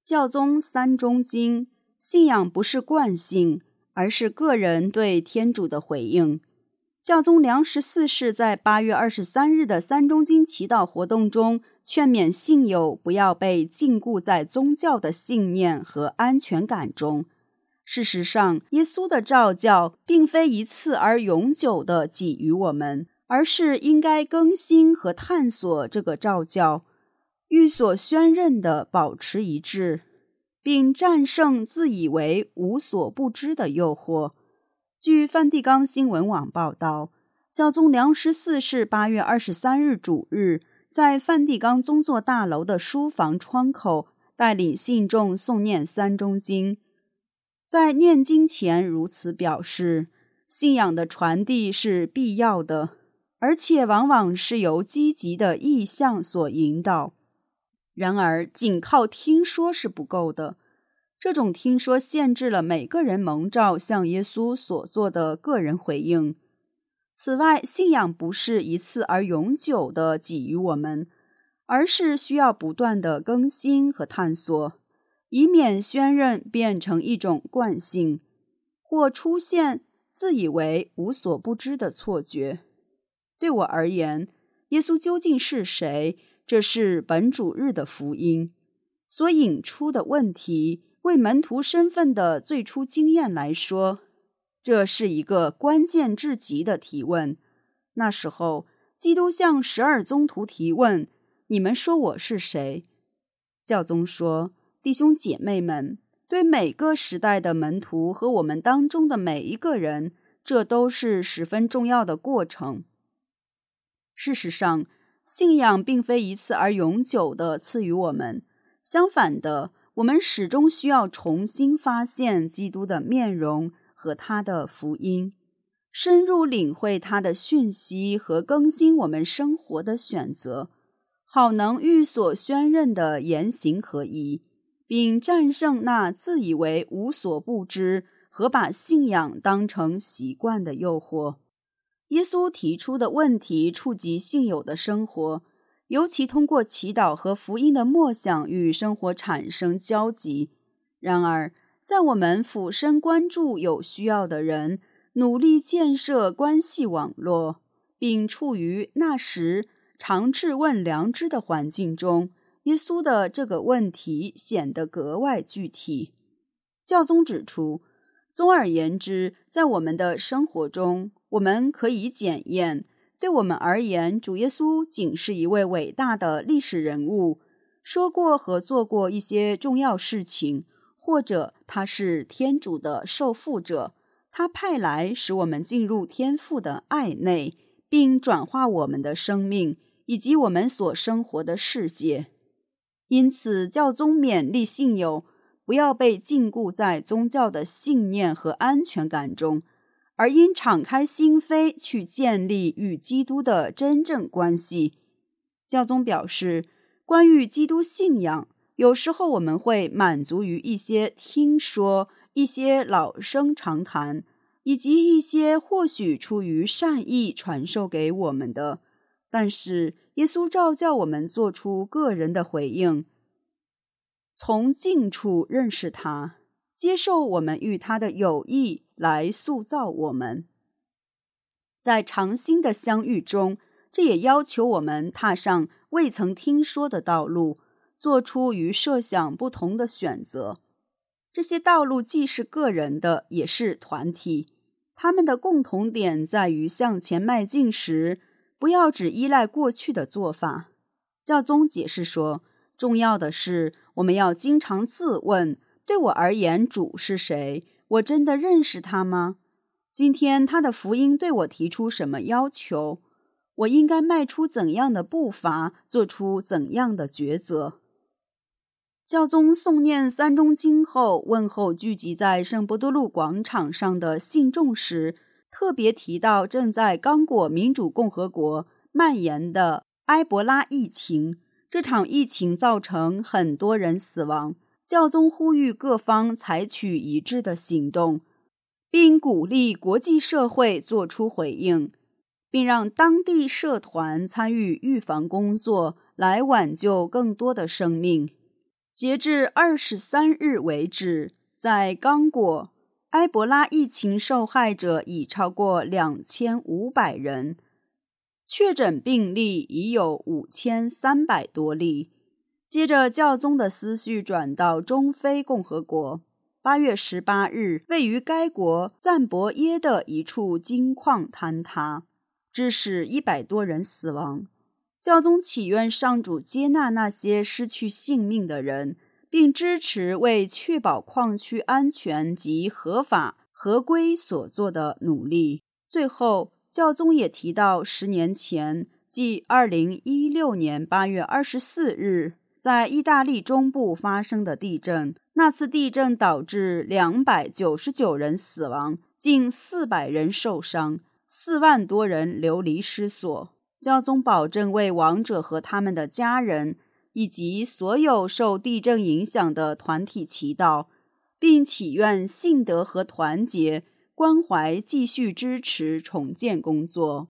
教宗三中经，信仰不是惯性，而是个人对天主的回应。教宗良14世在8月23日的三中经祈祷活动中，劝勉信友不要被禁锢在宗教的信念和安全感中。事实上，耶稣的召教并非一次而永久地给予我们，而是应该更新和探索这个召教，与所宣认的保持一致，并战胜自以为无所不知的诱惑。据梵蒂冈新闻网报道，教宗良14世8月23日主日，在梵蒂冈宗座大楼的书房窗口带领信众诵念三中经。在念经前如此表示，信仰的传递是必要的，而且往往是由积极的意向所引导。然而，仅靠听说是不够的。这种听说限制了每个人蒙召向耶稣所做的个人回应。此外，信仰不是一次而永久的给予我们，而是需要不断的更新和探索，以免宣认变成一种惯性，或出现自以为无所不知的错觉。对我而言，耶稣究竟是谁？这是本主日的福音所引出的问题。为门徒身份的最初经验来说，这是一个关键至极的提问。那时候，基督向12宗徒提问：你们说我是谁？教宗说：弟兄姐妹们，对每个时代的门徒和我们当中的每一个人，这都是十分重要的过程。事实上，信仰并非一次而永久地赐予我们，相反的，我们始终需要重新发现基督的面容和他的福音，深入领会他的讯息和更新我们生活的选择，好能与所宣认的言行合一，并战胜那自以为无所不知和把信仰当成习惯的诱惑。耶稣提出的问题触及信友的生活，尤其通过祈祷和福音的默想与生活产生交集。然而，在我们俯身关注有需要的人，努力建设关系网络，并处于那时常质问良知的环境中，耶稣的这个问题显得格外具体。教宗指出，总而言之，在我们的生活中，我们可以检验，对我们而言，主耶稣仅是一位伟大的历史人物，说过和做过一些重要事情，或者他是天主的受傅者，他派来使我们进入天父的爱内，并转化我们的生命以及我们所生活的世界。因此，教宗勉励信友不要被禁锢在宗教的信念和安全感中，而应敞开心扉去建立与基督的真正关系。教宗表示，关于基督信仰，有时候我们会满足于一些听说，一些老生常谈，以及一些或许出于善意传授给我们的。但是耶稣召叫我们做出个人的回应，从近处认识他，接受我们与他的友谊来塑造我们。在常新的相遇中，这也要求我们踏上未曾听说的道路，做出与设想不同的选择。这些道路既是个人的，也是团体。他们的共同点在于向前迈进时，不要只依赖过去的做法。教宗解释说，重要的是，我们要经常自问，对我而言，主是谁？我真的认识他吗？今天他的福音对我提出什么要求？我应该迈出怎样的步伐，做出怎样的抉择？教宗诵念三中经后，问候聚集在圣伯多禄广场上的信众时，特别提到正在刚果民主共和国蔓延的埃博拉疫情。这场疫情造成很多人死亡，教宗呼吁各方采取一致的行动，并鼓励国际社会做出回应，并让当地社团参与预防工作，来挽救更多的生命。 截至23日为止，在刚果，埃博拉疫情受害者已超过2500人，确诊病例已有5300多例。接着教宗的思绪转到中非共和国。8月18日，位于该国赞伯耶的一处金矿坍塌，致使100多人死亡。教宗祈愿上主接纳那些失去性命的人，并支持为确保矿区安全及合法合规所做的努力。最后，教宗也提到10年前，即2016年8月24日，在意大利中部发生的地震。那次地震导致299人死亡，近400人受伤，4万多人流离失所。教宗保证为亡者和他们的家人，以及所有受地震影响的团体祈祷，并祈愿信德和团结关怀继续支持重建工作。